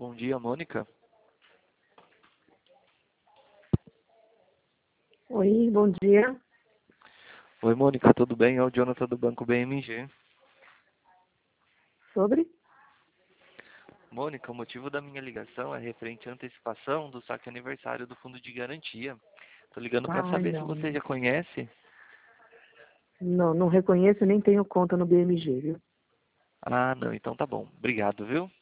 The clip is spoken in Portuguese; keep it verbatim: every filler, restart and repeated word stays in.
bom dia, Mônica. Oi, bom dia. Oi, Mônica, tudo bem? É o Jonathan do Banco B M G. Sobre? Mônica, o motivo da minha ligação é referente à antecipação do saque aniversário do Fundo de Garantia. Tô ligando para Ah, saber se não, você não. já conhece. Não, não reconheço nem tenho conta no B M G, viu? Ah, não, então tá bom. Obrigado, viu?